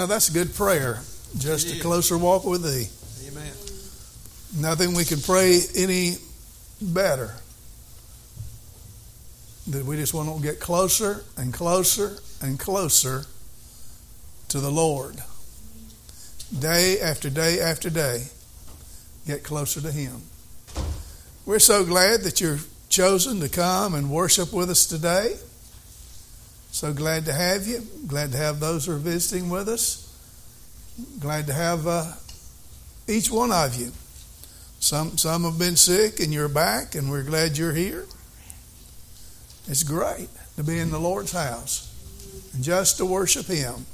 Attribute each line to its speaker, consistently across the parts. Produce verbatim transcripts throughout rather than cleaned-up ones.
Speaker 1: know, that's a good prayer. Just a closer walk with Thee.
Speaker 2: Amen.
Speaker 1: Nothing we can pray any better. That we just want to get closer and closer and closer to the Lord. Day after day after day, get closer to Him. We're so glad that you're chosen to come and worship with us today. So glad to have you. Glad to have those who are visiting with us. Glad to have uh, each one of you. Some some have been sick and you're back, and we're glad you're here. It's great to be in the Lord's house and just to worship Him.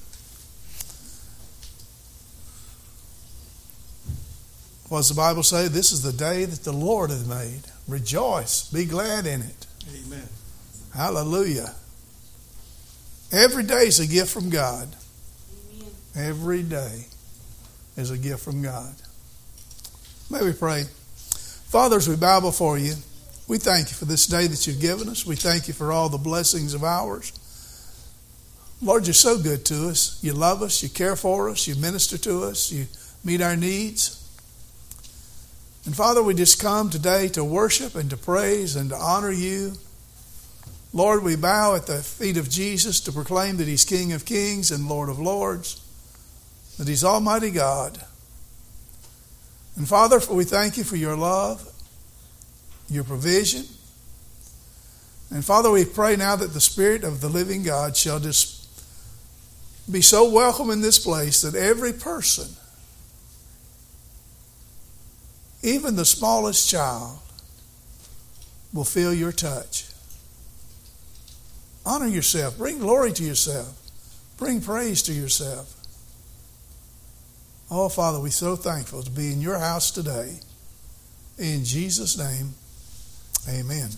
Speaker 1: What does the Bible say? This is the day that the Lord has made. Rejoice. Be glad in it.
Speaker 2: Amen.
Speaker 1: Hallelujah. Every day is a gift from God. Amen. Every day is a gift from God. May we pray. Father, as we bow before you, we thank you for this day that you've given us. We thank you for all the blessings of ours. Lord, you're so good to us. You love us. You care for us. You minister to us. You meet our needs. And Father, we just come today to worship and to praise and to honor you. Lord, we bow at the feet of Jesus to proclaim that He's King of Kings and Lord of Lords, that He's Almighty God. And Father, we thank you for your love, your provision. And Father, we pray now that the Spirit of the living God shall just be so welcome in this place that every person, even the smallest child, will feel your touch. Honor yourself. Bring glory to yourself. Bring praise to yourself. Oh, Father, we're so thankful to be in your house today. In Jesus' name, amen.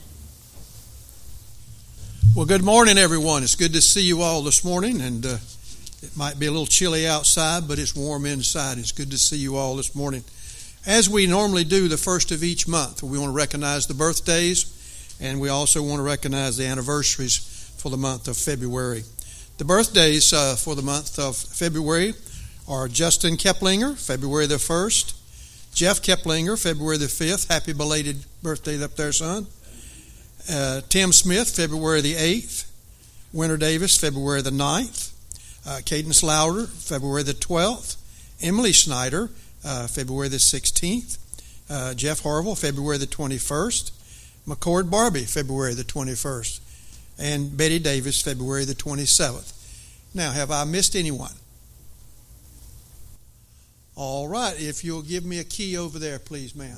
Speaker 2: Well, good morning, everyone. It's good to see you all this morning. And uh, it might be a little chilly outside, but it's warm inside. It's good to see you all this morning. As we normally do the first of each month, we want to recognize the birthdays, and we also want to recognize the anniversaries for the month of February. The birthdays uh, for the month of February are Justin Keplinger, February the first. Jeff Keplinger, February the fifth. Happy belated birthday up there, son. Uh, Tim Smith, February the eighth. Winter Davis, February the ninth. Uh, Cadence Louder, February the twelfth. Emily Snyder, uh, February the sixteenth. Uh, Jeff Harville, February the twenty-first. McCord Barbie, February the twenty-first. And Betty Davis, February the twenty-seventh. Now, have I missed anyone? All right, if you'll give me a key over there, please, ma'am.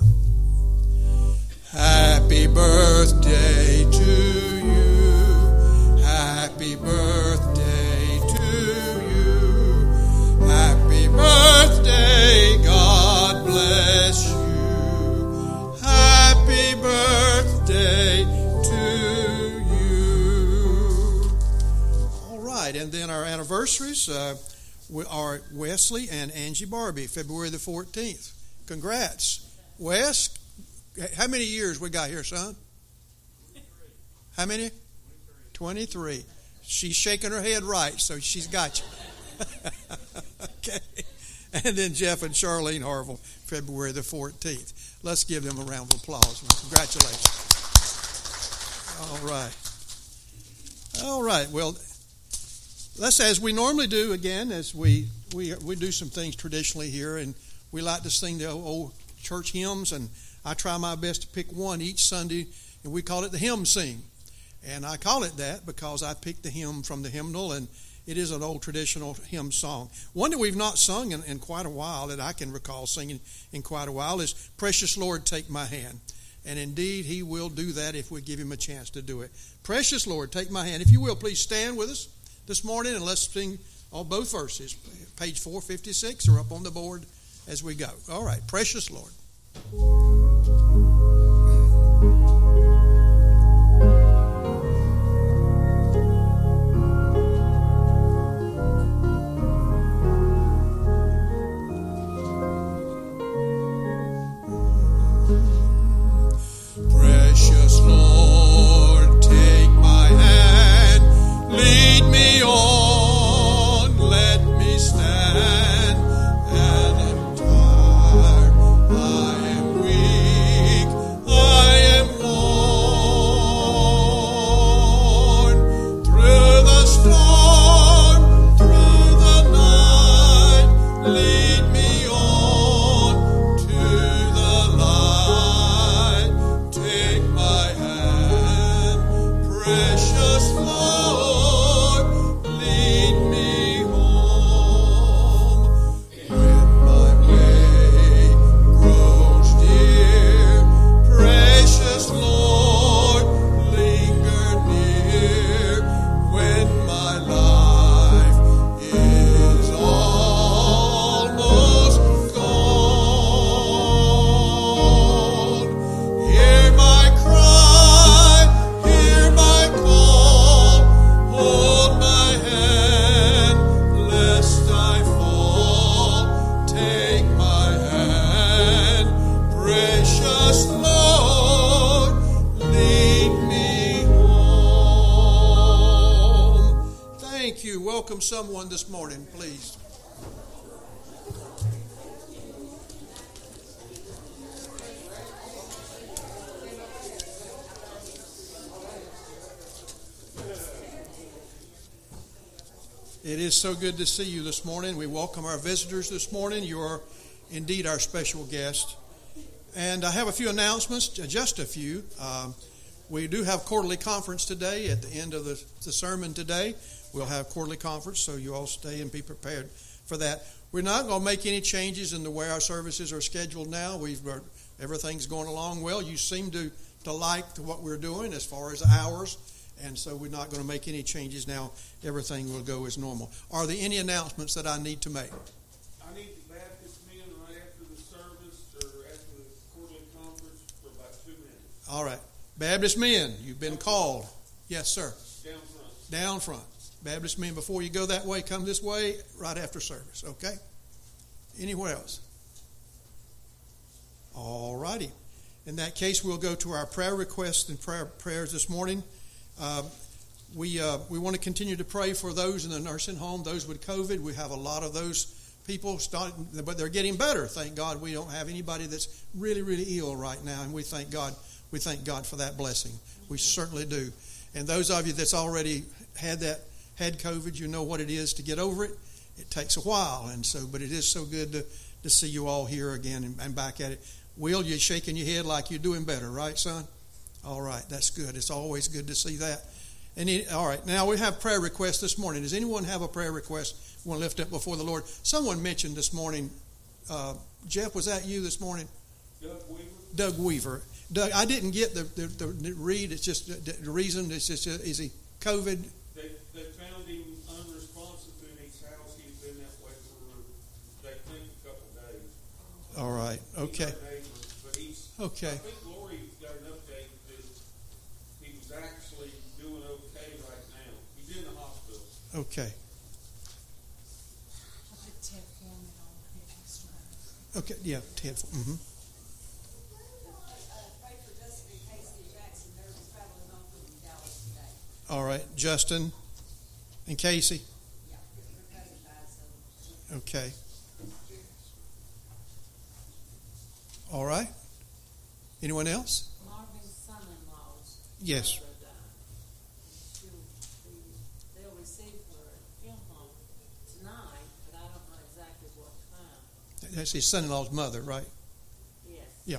Speaker 2: Happy birthday to you. Happy birthday to you. Happy birthday, God bless you. Happy birthday to you. All right, and then our anniversaries uh, are Wesley and Angie Barbie, February the fourteenth. Congrats. Wes, how many years we got here, son? How many? twenty-three. She's shaking her head right, so she's got you. Okay. And then Jeff and Charlene Harville, February the fourteenth. Let's give them a round of applause. Congratulations. All right. All right. Well, let's, as we normally do, again, as we, we, we do some things traditionally here, and we like to sing the old church hymns, and I try my best to pick one each Sunday, and we call it the hymn sing. And I call it that because I picked the hymn from the hymnal, and it is an old traditional hymn song. One that we've not sung in, in quite a while, that I can recall singing in quite a while, is Precious Lord, Take My Hand. And indeed, He will do that if we give Him a chance to do it. Precious Lord, take my hand. If you will, please stand with us this morning, and let's sing all both verses. Page four fifty-six are up on the board as we go. All right, Precious Lord.
Speaker 3: Precious Lord, take my hand, lead me on, let me
Speaker 2: welcome someone this morning, please. It is so good to see you this morning. We welcome our visitors this morning. You are indeed our special guest. And I have a few announcements, just a few. Um, we do have quarterly conference today. At the end of the, the sermon today, we'll have quarterly conference, so you all stay and be prepared for that. We're not going to make any changes in the way our services are scheduled now. We've everything's going along well. You seem to, to like what we're doing as far as hours. And so we're not going to make any changes now. Everything will go as normal. Are there any announcements that I need to make?
Speaker 4: I need the Baptist men right after the service or after the quarterly conference for about two minutes.
Speaker 2: All right. Baptist men, you've been called. Yes, sir.
Speaker 4: Down front.
Speaker 2: Down front. Baptist men, before you go that way, come this way right after service. Okay? Anywhere else? All righty. In that case, we'll go to our prayer requests and prayer prayers this morning. Uh, we uh, we want to continue to pray for those in the nursing home, those with COVID. We have a lot of those people starting, but they're getting better. Thank God we don't have anybody that's really, really ill right now, and we thank God. We thank God for that blessing. We certainly do. And those of you that's already had that had COVID, you know what it is to get over it. It takes a while, and so but it is so good to to see you all here again and, and back at it. Will, you're shaking your head like you're doing better, right, son? All right, that's good. It's always good to see that. And he, all right, now we have prayer requests this morning. Does anyone have a prayer request we want to lift up before the Lord? Someone mentioned this morning, uh, Jeff, was that you this morning?
Speaker 4: Doug Weaver.
Speaker 2: Doug Weaver. Doug, I didn't get the, the, the, the read. It's just the, the reason. It's just, is he COVID?
Speaker 4: They, they found him unresponsive in his house. He's been that way for, they think, a couple of days.
Speaker 2: All right, okay.
Speaker 4: He's our neighbor, but he's,
Speaker 2: Okay.
Speaker 4: I think Lori got an update that he was actually doing okay right now. He's in the hospital.
Speaker 2: Okay. Okay, yeah, Ted. Mm-hmm. All right, Justin and Casey. Okay. All right. Anyone else?
Speaker 5: Marvin's son-in-law's
Speaker 2: Yes.
Speaker 5: mother died. They'll receive her at funeral home tonight, but I don't know exactly what time.
Speaker 2: That's his son-in-law's mother, right?
Speaker 5: Yes.
Speaker 2: Yeah.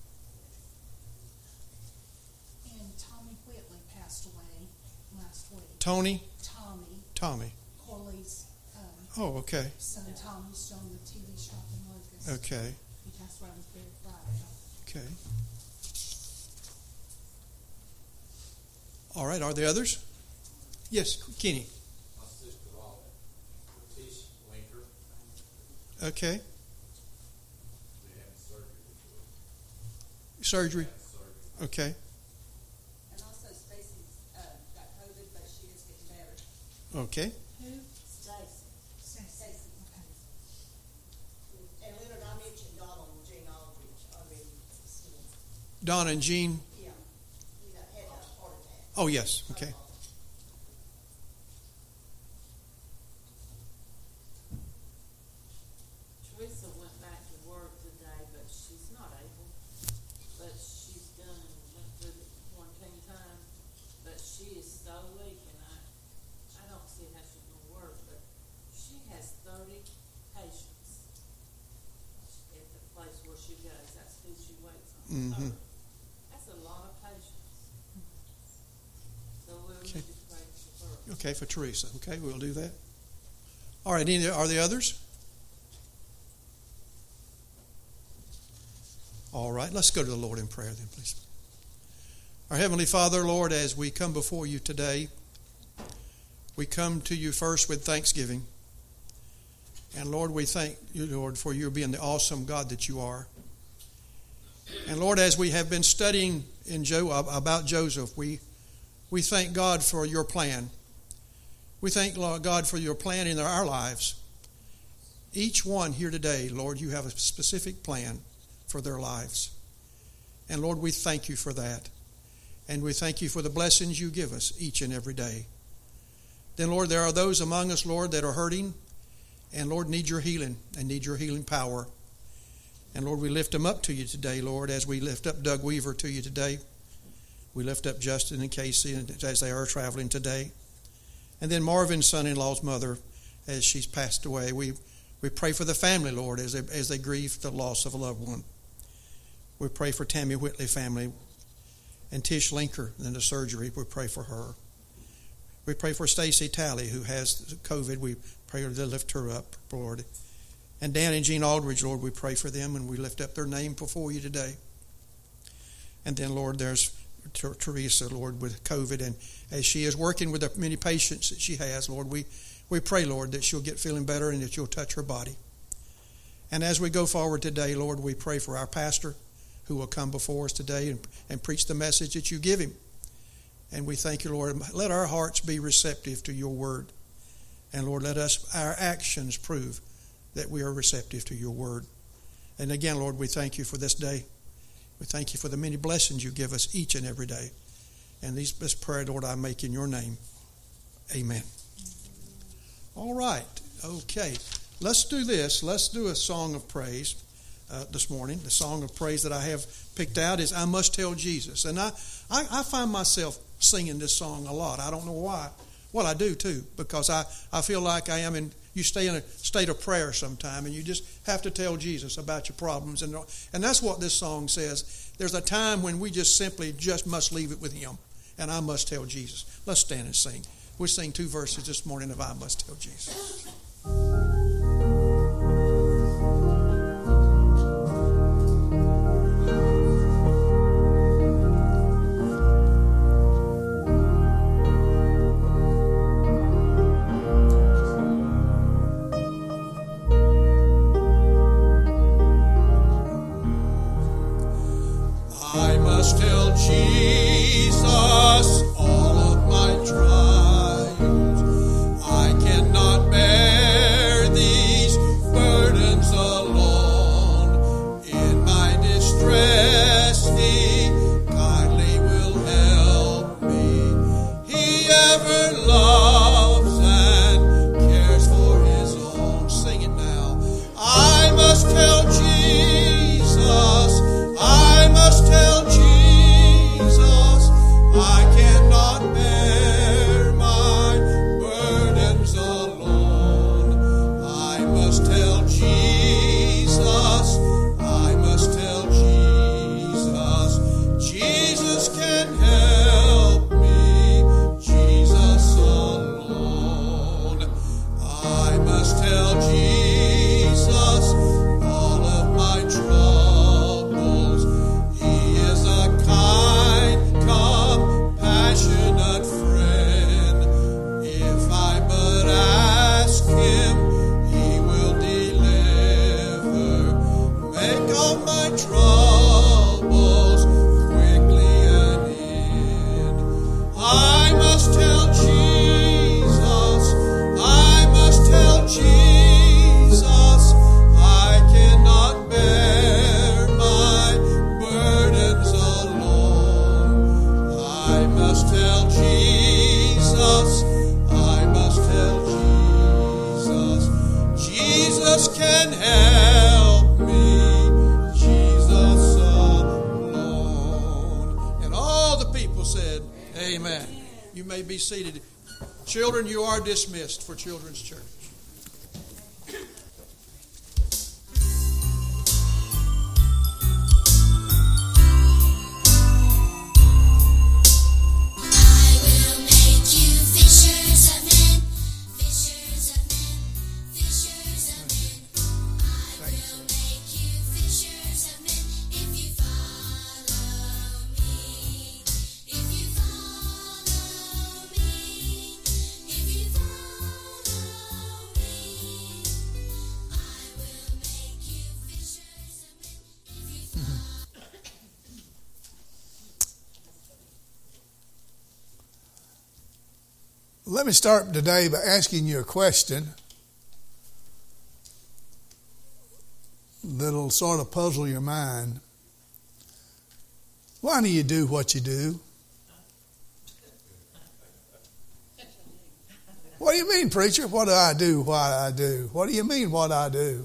Speaker 6: And Tommy Whitley passed away last week.
Speaker 2: Tony?
Speaker 6: Tommy,
Speaker 2: Tommy.
Speaker 6: Corley's um,
Speaker 2: Oh, okay.
Speaker 6: son. Tommy's on the T V shop in Lucas.
Speaker 2: Okay.
Speaker 6: He passed away on Good Friday.
Speaker 2: Okay. All right. Are there others? Yes, Kenny.
Speaker 7: My sister-in-law, Letitia Winker,
Speaker 2: Okay.
Speaker 7: we had surgery before.
Speaker 2: Surgery.
Speaker 7: Surgery.
Speaker 2: Okay.
Speaker 8: And also Stacy's uh, got COVID, but she is getting better.
Speaker 2: Okay.
Speaker 6: Who?
Speaker 5: Stacy.
Speaker 8: Stacy. And Leonard, I mentioned Donald and Jean Aldridge already.
Speaker 2: Don and Jean.
Speaker 8: Yeah. He got, had a heart attack.
Speaker 2: Oh, yes. Okay.
Speaker 5: Teresa went back to work today, but she's not able. But she's done, went through the quarantine time, but she is so weak, and I, I don't see how she's gonna work, but she has thirty patients at the place where she goes. That's who she waits on.
Speaker 2: Mhm.
Speaker 5: That's a lot of patients. So we'll
Speaker 2: Okay.
Speaker 5: need to pray for her.
Speaker 2: Okay, for Teresa. Okay, we'll do that. All right. Any, are there others? All right. Let's go to the Lord in prayer then, please. Our Heavenly Father, Lord, as we come before you today, we come to you first with thanksgiving. And Lord, we thank you, Lord, for you being the awesome God that you are. And Lord, as we have been studying in Jo about Joseph, we we thank God for your plan. We thank, Lord God, for your plan in our lives. Each one here today, Lord, you have a specific plan for their lives. And Lord, we thank you for that. And we thank you for the blessings you give us each and every day.
Speaker 9: Then, Lord, there are those among us, Lord, that are hurting and, Lord, need your healing and need your healing power. And, Lord, we lift them up to you today, Lord, as we lift up Doug Weaver to you today. We lift up Justin and Casey as they are traveling today. And then Marvin's son-in-law's mother, as she's passed away. We we pray for the family, Lord, as they, as they grieve the loss of a loved one. We pray for Tammy Whitley family and Tish Linker in the surgery. We pray for her. We pray for Stacy Talley, who has COVID. We pray to lift her up, Lord. And Dan and Jean Aldridge, Lord, we pray for them, and we lift up their name before you today. And then, Lord, there's Teresa, Lord, with COVID, and as she is working with the many patients that she has, Lord, we, we pray, Lord, that she'll get feeling better and that you'll touch her body. And as we go forward today, Lord, we pray for our pastor who will come before us today and, and preach the message that you give him. And we thank you, Lord. Let our hearts be receptive to your word. And, Lord, let us, our actions prove that we are receptive to your word. And again, Lord, we thank you for this day. We thank you for the many blessings you give us each and every day. And these, this prayer, Lord, I make in your name. Amen. All right. Okay. Let's do this. Let's do a song of praise uh, this morning. The song of praise that I have picked out is I Must Tell Jesus. And I, I, I find myself singing this song a lot. I don't know why. Well, I do too, because I, I feel like I am in, you stay in a state of prayer sometime, and you just have to tell Jesus about your problems. And, and that's what this song says. There's a time when we just simply just must leave it with him, and I must tell Jesus. Let's stand and sing. We'll sing two verses this morning of I Must Tell Jesus. Seated. Children, you are dismissed for Children's Church.
Speaker 1: Let me start today by asking you a question that'll sort of puzzle your mind. Why do you do what you do? What do you mean, preacher? What do I do? What do I do? What do you mean, what I do?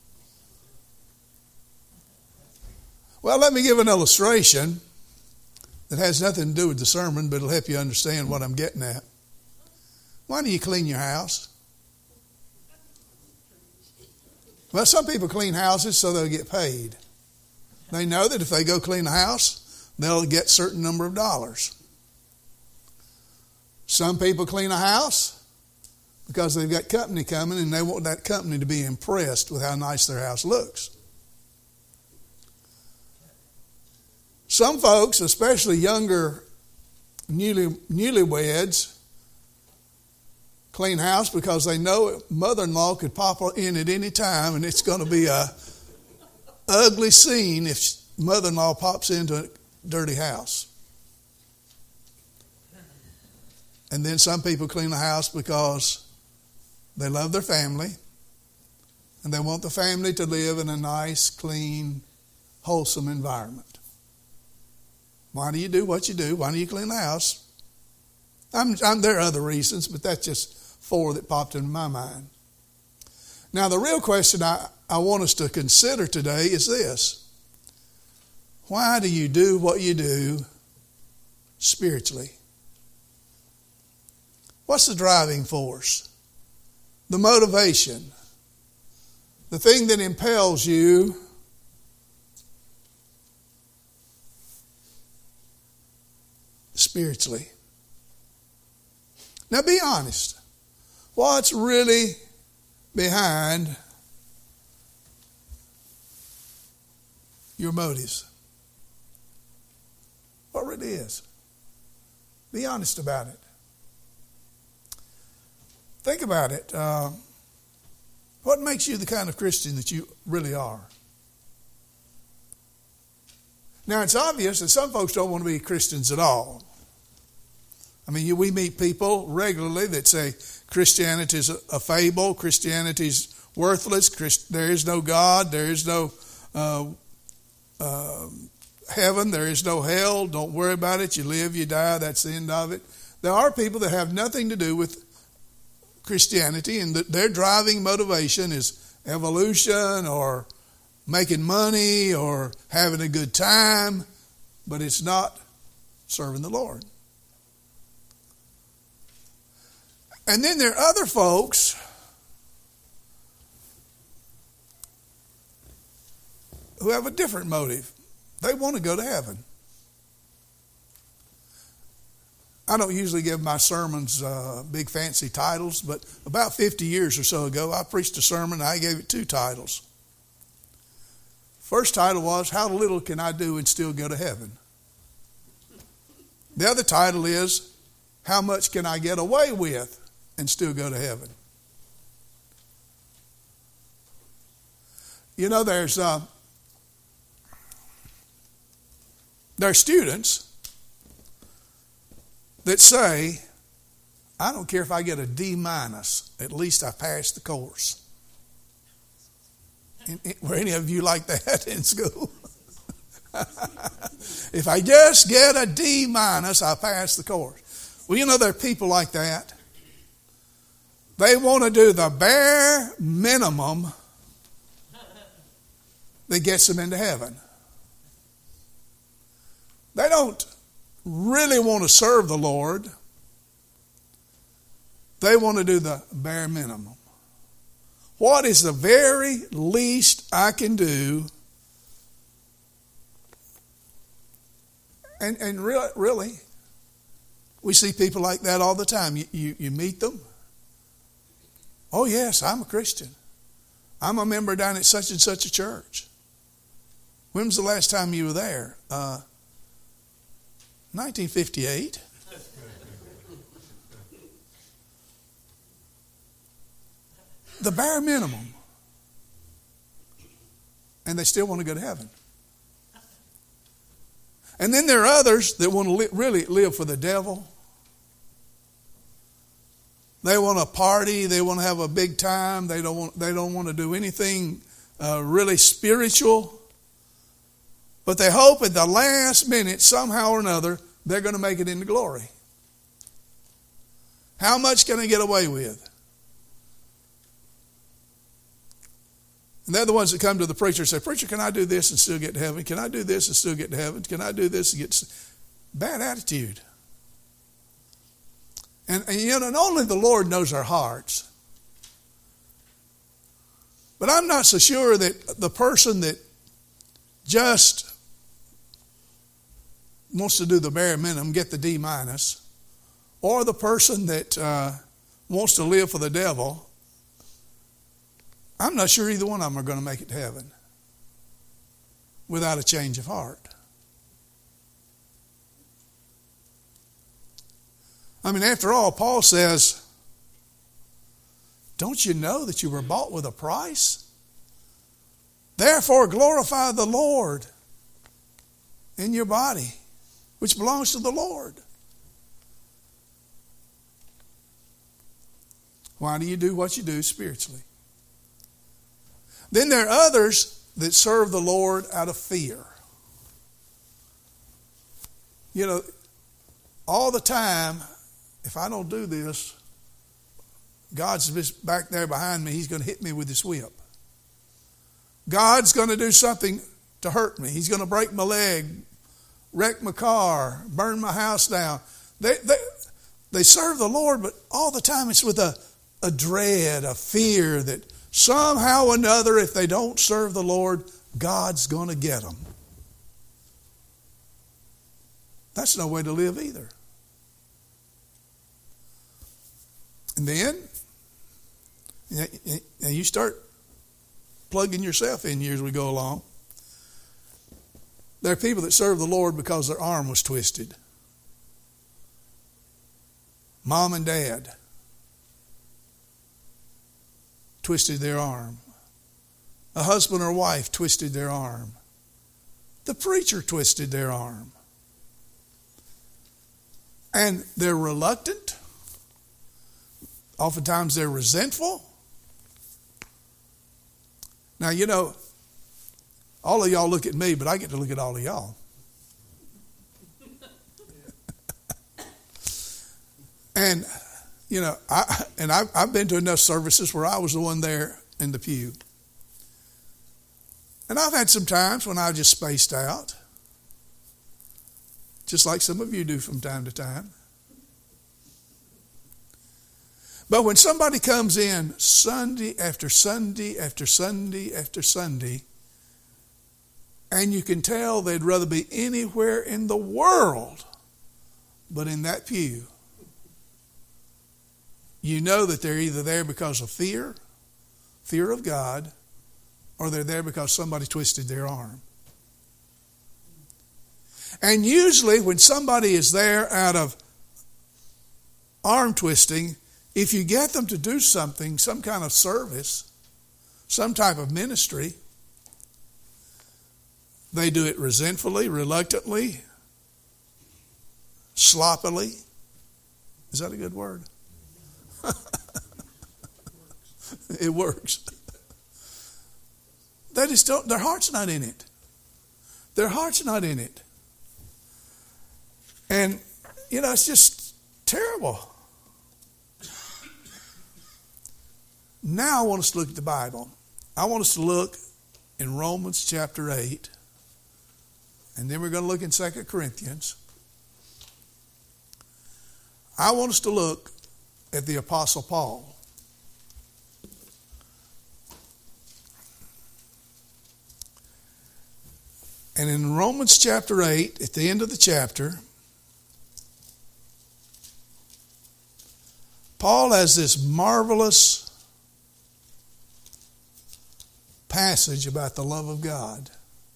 Speaker 1: Well, let me give an illustration that has nothing to do with the sermon, but it'll help you understand what I'm getting at. Why do you clean your house? Well, some people clean houses so they'll get paid. They know that if they go clean a house, they'll get a certain number of dollars. Some people clean a house because they've got company coming and they want that company to be impressed with how nice their house looks. Some folks, especially younger newly, newlyweds, clean house because they know mother-in-law could pop in at any time and it's going to be a ugly scene if mother-in-law pops into a dirty house. And then some people clean the house because they love their family and they want the family to live in a nice, clean, wholesome environment. Why do you do what you do? Why do you clean the house? I'm, I'm, there are other reasons, but that's just four that popped into my mind. Now, the real question I, I want us to consider today is this. Why do you do what you do spiritually? What's the driving force? The motivation? The thing that impels you spiritually? Now be honest. What's really behind your motives? What really is? Be honest about it. Think about it. Uh, what makes you the kind of Christian that you really are? Now, it's obvious that some folks don't want to be Christians at all. I mean, we meet people regularly that say Christianity is a fable, Christianity is worthless, Christ, there is no God, there is no uh, uh, heaven, there is no hell, don't worry about it, you live, you die, that's the end of it. There are people that have nothing to do with Christianity, and their driving motivation is evolution or making money or having a good time, but it's not serving the Lord. And then there are other folks who have a different motive. They want to go to heaven. I don't usually give my sermons uh, big fancy titles, but about fifty years or so ago, I preached a sermon and I gave it two titles. First title was, How Little Can I Do and Still Go to Heaven? The other title is, How Much Can I Get Away With and Still Go to Heaven? You know, there's uh, there are students that say, I don't care if I get a D minus, at least I passed the course. Were any of you like that in school? If I just get a D minus, I pass the course. Well, you know, there are people like that. They want to do the bare minimum that gets them into heaven. They don't really want to serve the Lord. They want to do the bare minimum. What is the very least I can do? And and really, really, we see people like that all the time. You, you, you meet them. Oh, yes, I'm a Christian. I'm a member down at such and such a church. When was the last time you were there? Uh, nineteen fifty-eight. The bare minimum. And they still want to go to heaven. And then there are others that want to li- really live for the devil. They want to party. They want to have a big time. They don't want, they don't want to do anything uh, really spiritual. But they hope at the last minute, somehow or another, they're going to make it into glory. How much can I get away with? And they're the ones that come to the preacher and say, preacher, can I do this and still get to heaven? Can I do this and still get to heaven? Can I do this and get... Bad attitude. And, and you know, and only the Lord knows our hearts. But I'm not so sure that the person that just wants to do the bare minimum, get the D minus, or the person that uh, wants to live for the devil, I'm not sure either one of them are going to make it to heaven without a change of heart. I mean, after all, Paul says, don't you know that you were bought with a price? Therefore, glorify the Lord in your body, which belongs to the Lord. Why do you do what you do spiritually? Then there are others that serve the Lord out of fear. You know, all the time, if I don't do this, God's just back there behind me. He's going to hit me with his whip. God's going to do something to hurt me. He's going to break my leg, wreck my car, burn my house down. They they, they serve the Lord, but all the time it's with a, a dread, a fear that somehow or another, if they don't serve the Lord, God's going to get them. That's no way to live either. And then, and you start plugging yourself in here as we go along. There are people that serve the Lord because their arm was twisted. Mom and dad twisted their arm. A husband or wife twisted their arm. The preacher twisted their arm. And they're reluctant. Oftentimes they're resentful. Now, you know, all of y'all look at me, but I get to look at all of y'all. And, you know, I and I've, I've been to enough services where I was the one there in the pew. And I've had some times when I just spaced out, just like some of you do from time to time. But when somebody comes in Sunday after Sunday after Sunday after Sunday, and you can tell they'd rather be anywhere in the world but in that pew, you know that they're either there because of fear, fear of God, or they're there because somebody twisted their arm. And usually when somebody is there out of arm twisting, if you get them to do something, some kind of service, some type of ministry, they do it resentfully, reluctantly, sloppily. Is that a good word? It works. They just don't, their heart's not in it. Their heart's not in it. And, you know, it's just terrible. Now I want us to look at the Bible. I want us to look in Romans chapter eight. And then we're going to look in Second Corinthians. I want us to look at the Apostle Paul. And in Romans chapter eight, at the end of the chapter, Paul has this marvelous passage about the love of God.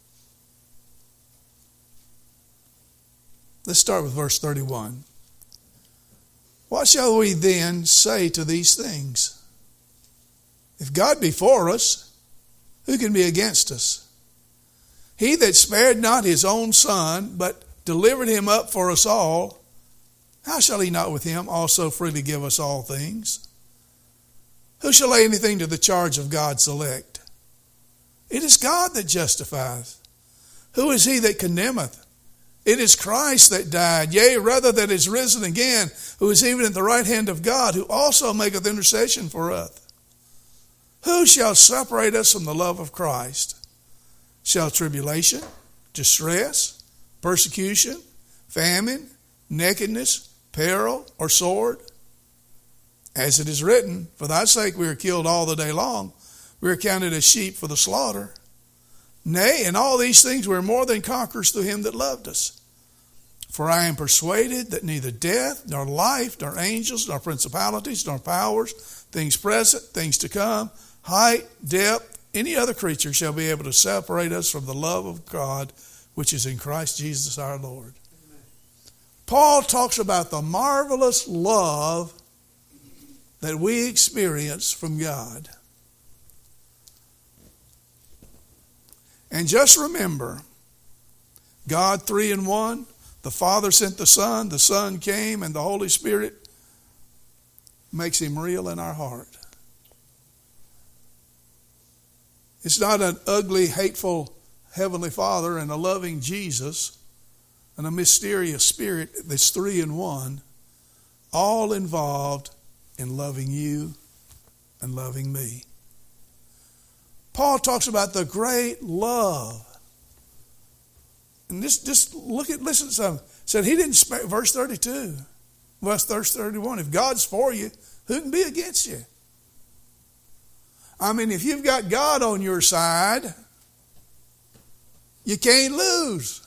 Speaker 1: Let's start with verse thirty-one. What shall we then say to these things? If God be for us, who can be against us? He that spared not his own son, but delivered him up for us all, how shall he not with him also freely give us all things? Who shall lay anything to the charge of God's elect? It is God that justifieth. Who is he that condemneth? It is Christ that died, yea, rather that is risen again, who is even at the right hand of God, who also maketh intercession for us. Who shall separate us from the love of Christ? Shall tribulation, distress, persecution, famine, nakedness, peril, or sword? As it is written, for thy sake we are killed all the day long. We are counted as sheep for the slaughter. Nay, in all these things we are more than conquerors through him that loved us. For I am persuaded that neither death, nor life, nor angels, nor principalities, nor powers, things present, things to come, height, depth, any other creature shall be able to separate us from the love of God, which is in Christ Jesus our Lord. Amen. Paul talks about the marvelous love that we experience from God. And just remember, God three in one, the Father sent the Son, the Son came, and the Holy Spirit makes him real in our heart. It's not an ugly, hateful Heavenly Father and a loving Jesus and a mysterious Spirit that's three in one, all involved in loving you and loving me. Paul talks about the great love. And this, just look at, listen to something. Said he didn't spare, verse thirty-two, verse thirty-one, if God's for you, who can be against you? I mean, if you've got God on your side, you can't lose.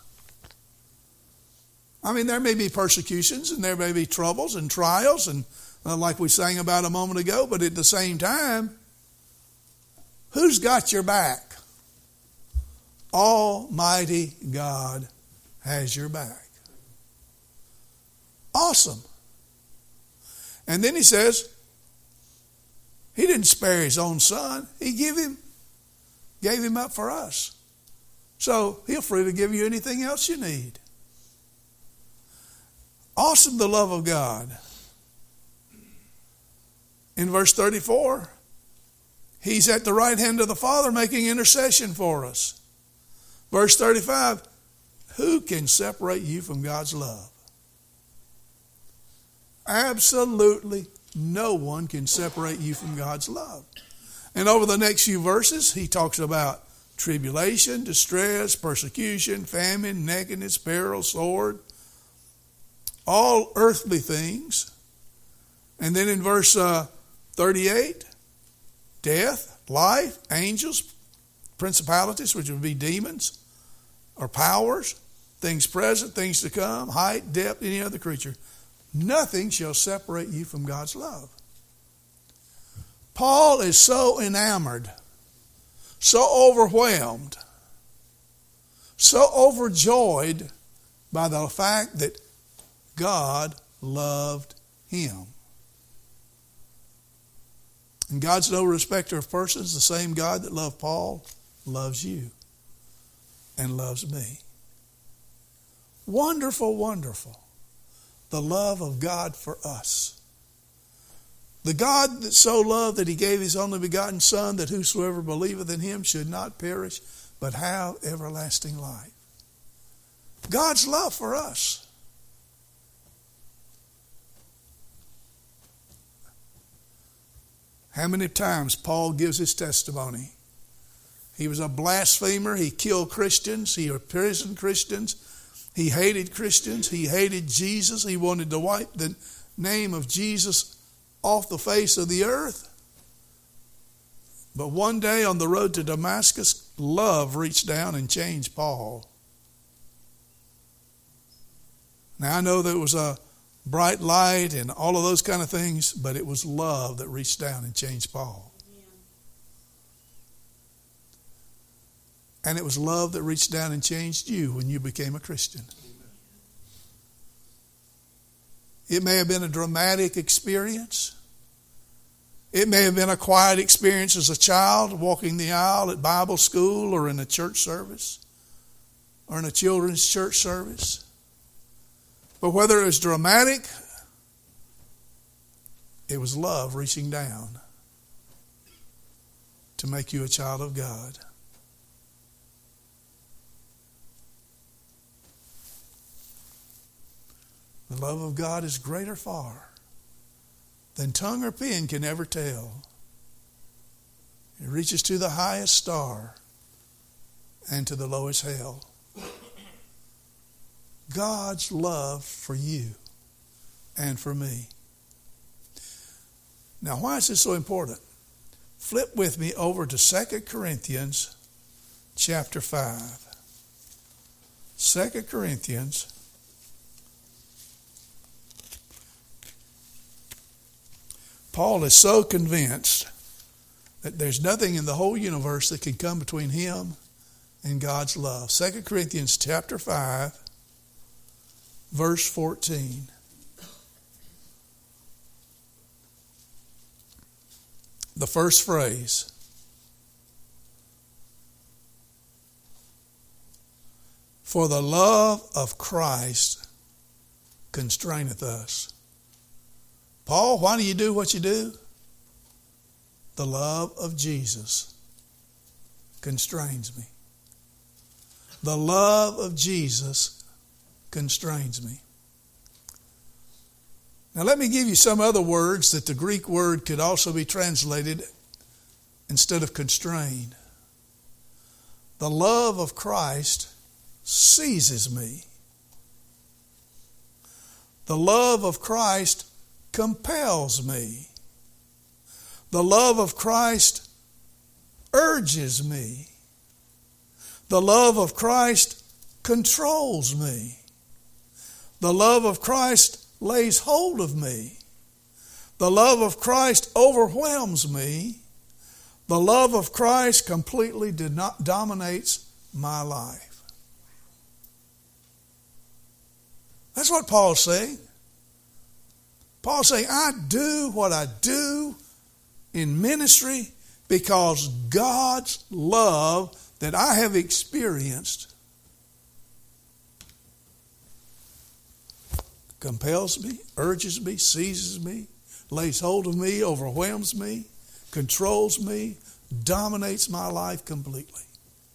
Speaker 1: I mean, there may be persecutions and there may be troubles and trials, and uh, like we sang about a moment ago, but at the same time, who's got your back? Almighty God has your back. Awesome. And then he says, he didn't spare his own son. He gave him, gave him up for us. So he'll free to give you anything else you need. Awesome, the love of God. In verse thirty-four, he's at the right hand of the Father making intercession for us. Verse thirty-five, who can separate you from God's love? Absolutely no one can separate you from God's love. And over the next few verses, he talks about tribulation, distress, persecution, famine, nakedness, peril, sword, all earthly things. And then in verse uh, thirty-eight, death, life, angels, principalities, which would be demons, or powers, things present, things to come, height, depth, any other creature. Nothing shall separate you from God's love. Paul is so enamored, so overwhelmed, so overjoyed by the fact that God loved him. And God's no respecter of persons. The same God that loved Paul loves you and loves me. Wonderful, wonderful. The love of God for us. The God that so loved that he gave his only begotten Son, that whosoever believeth in him should not perish, but have everlasting life. God's love for us. How many times Paul gives his testimony? He was a blasphemer. He killed Christians. He imprisoned Christians. He hated Christians. He hated Jesus. He wanted to wipe the name of Jesus off the face of the earth. But one day on the road to Damascus, love reached down and changed Paul. Now I know there was a bright light and all of those kind of things, but it was love that reached down and changed Paul. And it was love that reached down and changed you when you became a Christian. It may have been a dramatic experience. It may have been a quiet experience as a child, walking the aisle at Bible school or in a church service or in a children's church service. But whether it was dramatic, it was love reaching down to make you a child of God. The love of God is greater far than tongue or pen can ever tell. It reaches to the highest star and to the lowest hell. God's love for you and for me. Now, why is this so important? Flip with me over to Second Corinthians chapter five. Second Corinthians Paul is so convinced that there's nothing in the whole universe that can come between him and God's love. Second Corinthians chapter five, verse fourteen. The first phrase. For the love of Christ constraineth us. Paul, why do you do what you do? The love of Jesus constrains me. The love of Jesus constrains me. Now let me give you some other words that the Greek word could also be translated instead of constrained. The love of Christ seizes me. The love of Christ compels me. The love of Christ urges me. The love of Christ controls me. The love of Christ lays hold of me. The love of Christ overwhelms me. The love of Christ completely did not dominates my life. That's what Paul's saying. Paul's saying, I do what I do in ministry because God's love that I have experienced compels me, urges me, seizes me, lays hold of me, overwhelms me, controls me, dominates my life completely.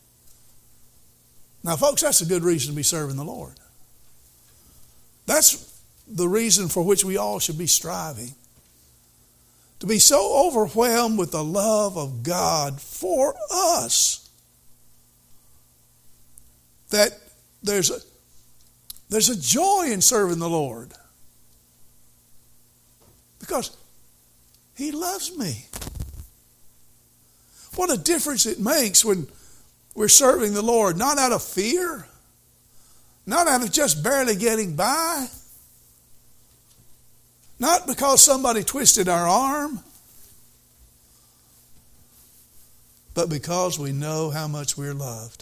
Speaker 1: Now, folks, that's a good reason to be serving the Lord. That's the reason for which we all should be striving. To be so overwhelmed with the love of God for us that there's a There's a joy in serving the Lord because He loves me. What a difference it makes when we're serving the Lord, not out of fear, not out of just barely getting by, not because somebody twisted our arm, but because we know how much we're loved.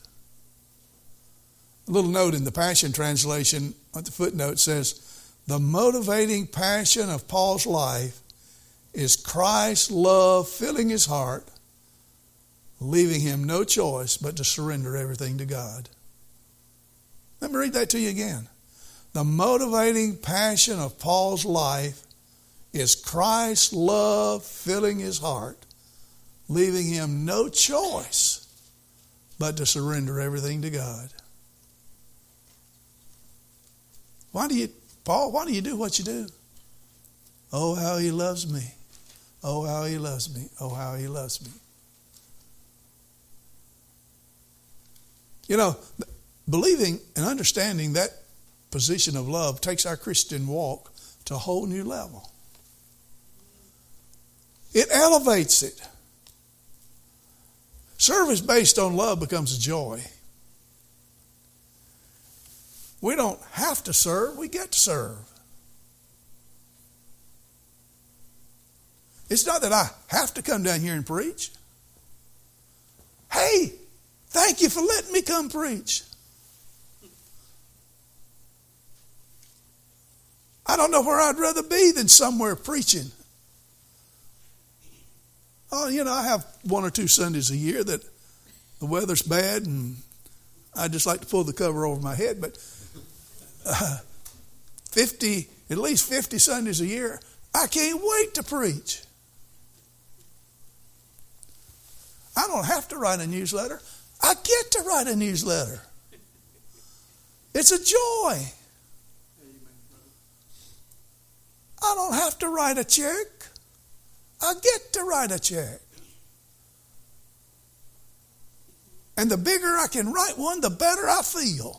Speaker 1: A little note in the Passion Translation at the footnote says, the motivating passion of Paul's life is Christ's love filling his heart, leaving him no choice but to surrender everything to God. Let me read that to you again. The motivating passion of Paul's life is Christ's love filling his heart, leaving him no choice but to surrender everything to God. Why do you, Paul, why do you do what you do? Oh, how He loves me. Oh, how He loves me. Oh, how He loves me. You know, believing and understanding that position of love takes our Christian walk to a whole new level. It elevates it. Service based on love becomes a joy. We don't have to serve, we get to serve. It's not that I have to come down here and preach. Hey, thank you for letting me come preach. I don't know where I'd rather be than somewhere preaching. Oh, you know, I have one or two Sundays a year that the weather's bad and I just like to pull the cover over my head, but uh, fifty, at least fifty Sundays a year, I can't wait to preach. I don't have to write a newsletter. I get to write a newsletter. It's a joy. I don't have to write a check. I get to write a check. And the bigger I can write one, the better I feel.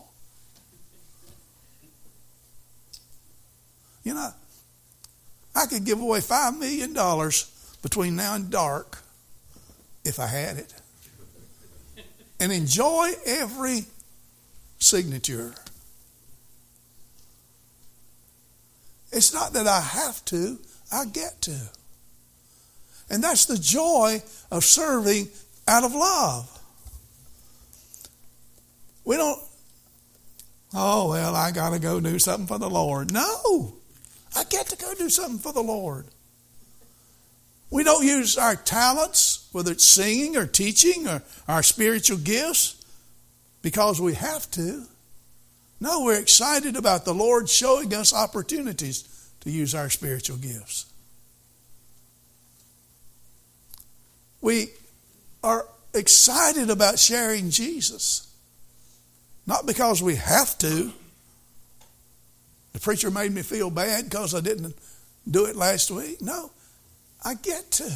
Speaker 1: You know, I could give away five million dollars between now and dark if I had it. And enjoy every signature. It's not that I have to, I get to. And that's the joy of serving out of love. We don't, oh, well, I got to go do something for the Lord. No, I get to go do something for the Lord. We don't use our talents, whether it's singing or teaching or our spiritual gifts, because we have to. No, we're excited about the Lord showing us opportunities to use our spiritual gifts. We are excited about sharing Jesus. Not because we have to. The preacher made me feel bad because I didn't do it last week. No, I get to.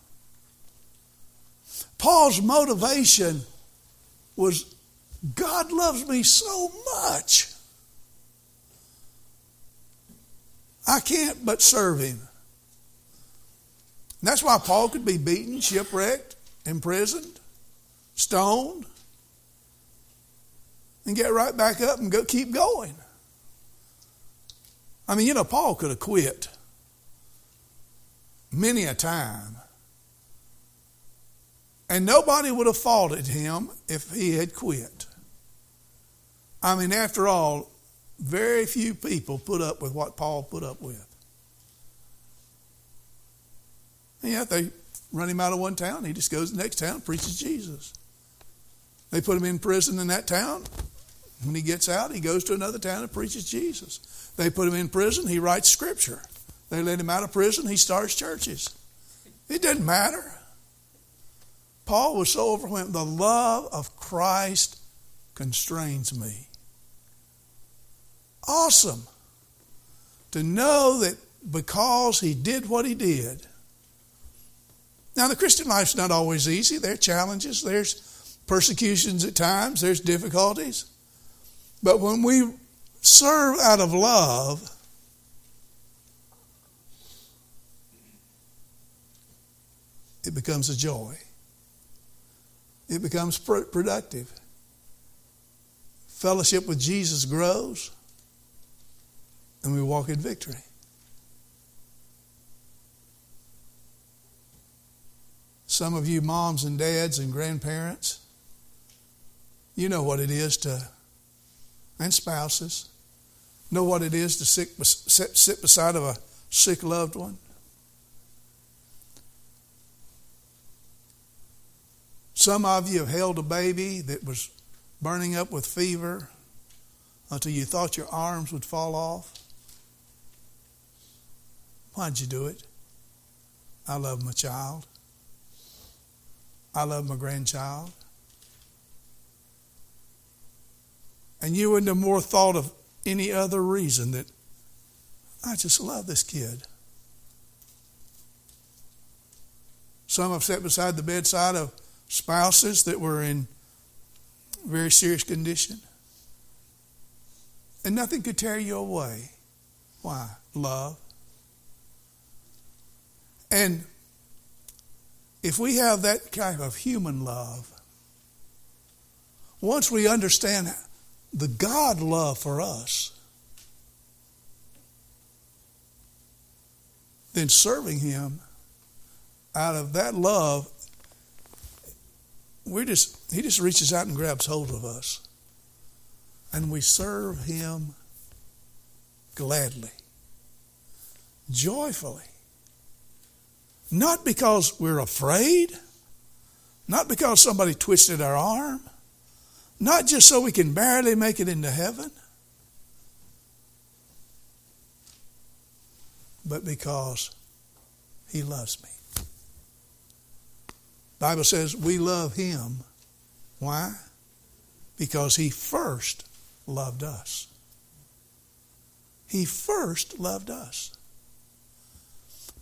Speaker 1: Paul's motivation was, God loves me so much, I can't but serve him. And that's why Paul could be beaten, shipwrecked, imprisoned, stoned, and get right back up and go keep going. I mean, you know, Paul could have quit many a time. And nobody would have faulted him if he had quit. I mean, after all, very few people put up with what Paul put up with. And yeah, if they run him out of one town, he just goes to the next town and preaches Jesus. They put him in prison in that town. When he gets out, he goes to another town and preaches Jesus. They put him in prison, he writes scripture. They let him out of prison, he starts churches. It didn't matter. Paul was so overwhelmed. The love of Christ constrains me. Awesome to know that because he did what he did. Now, the Christian life's not always easy. There are challenges. There's persecutions at times. There's difficulties. But when we serve out of love, it becomes a joy. It becomes productive. Fellowship with Jesus grows, and we walk in victory. Some of you moms and dads and grandparents, you know what it is to, and spouses, know what it is to sit, sit, sit beside of a sick loved one. Some of you have held a baby that was burning up with fever until you thought your arms would fall off. Why'd you do it? I love my child. I love my grandchild. And you wouldn't have more thought of any other reason that I just love this kid. Some have sat beside the bedside of spouses that were in very serious condition. And nothing could tear you away. Why? Love. And if we have that kind of human love, once we understand the God love for us, then serving him out of that love, we just he just reaches out and grabs hold of us. And we serve him gladly, joyfully. Not because we're afraid, not because somebody twisted our arm, not just so we can barely make it into heaven, but because he loves me. The Bible says we love him. Why? Because he first loved us. He first loved us.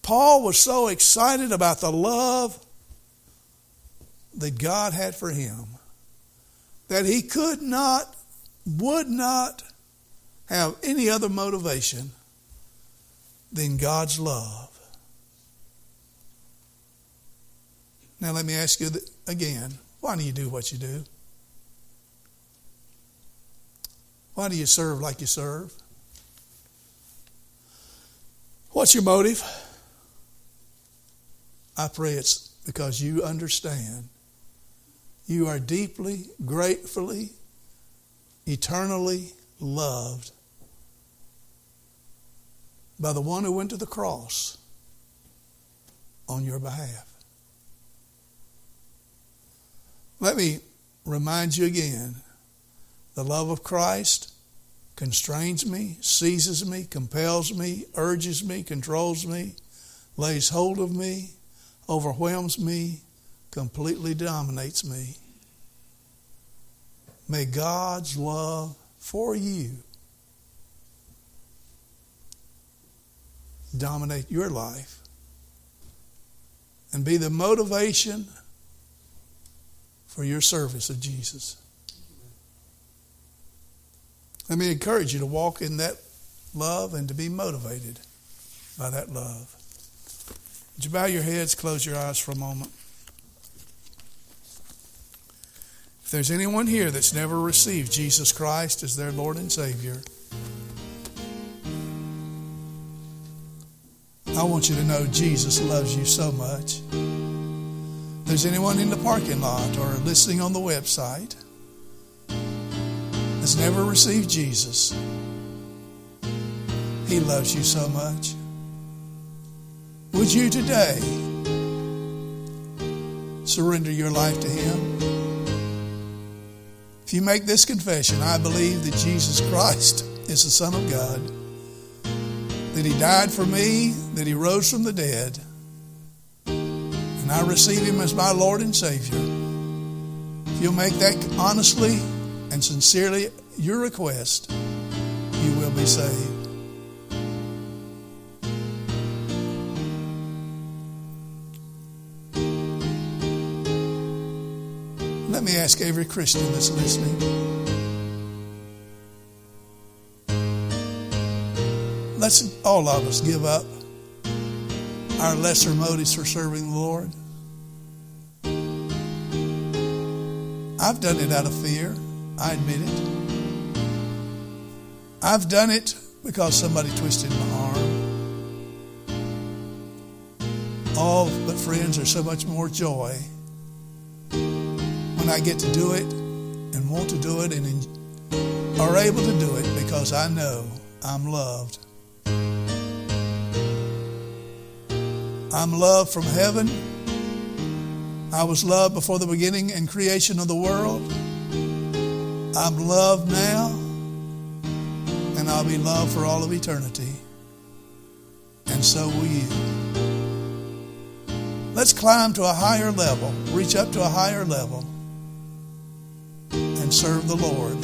Speaker 1: Paul was so excited about the love that God had for him that he could not, would not have any other motivation than God's love. Now let me ask you again, why do you do what you do? Why do you serve like you serve? What's your motive? I pray it's because you understand you are deeply, gratefully, eternally loved by the one who went to the cross on your behalf. Let me remind you again, the love of Christ constrains me, seizes me, compels me, urges me, controls me, lays hold of me, overwhelms me, completely dominates me. May God's love for you dominate your life and be the motivation for your service of Jesus. Let me encourage you to walk in that love and to be motivated by that love. Would you bow your heads, close your eyes for a moment? If there's anyone here that's never received Jesus Christ as their Lord and Savior, I want you to know Jesus loves you so much. If there's anyone in the parking lot or listening on the website that's never received Jesus, He loves you so much. Would you today surrender your life to Him? If you make this confession, I believe that Jesus Christ is the Son of God, that He died for me, that He rose from the dead, and I receive Him as my Lord and Savior. If you'll make that honestly and sincerely your request, you will be saved. Let me ask every Christian that's listening. Let's all of us give up our lesser motives for serving the Lord. I've done it out of fear. I admit it. I've done it because somebody twisted my arm. Oh, but friends, there's so much more joy when I get to do it and want to do it and are able to do it because I know I'm loved. I'm loved from heaven. I was loved before the beginning and creation of the world. I'm loved now, and I'll be loved for all of eternity. And so will you. Let's climb to a higher level, reach up to a higher level, and serve the Lord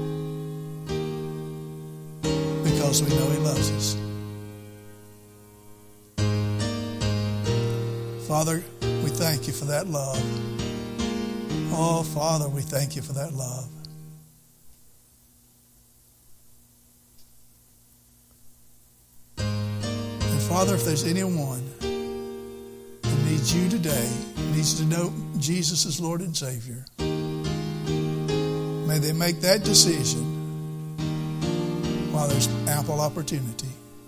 Speaker 1: because we know He loves us. Father, we thank You for that love. Oh, Father, we thank You for that love. And Father, if there's anyone who needs You today, needs to know Jesus as Lord and Savior, may they make that decision while there's ample opportunity.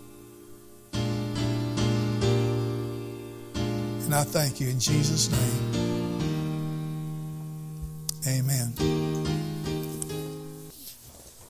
Speaker 1: And I thank You in Jesus' name. Amen.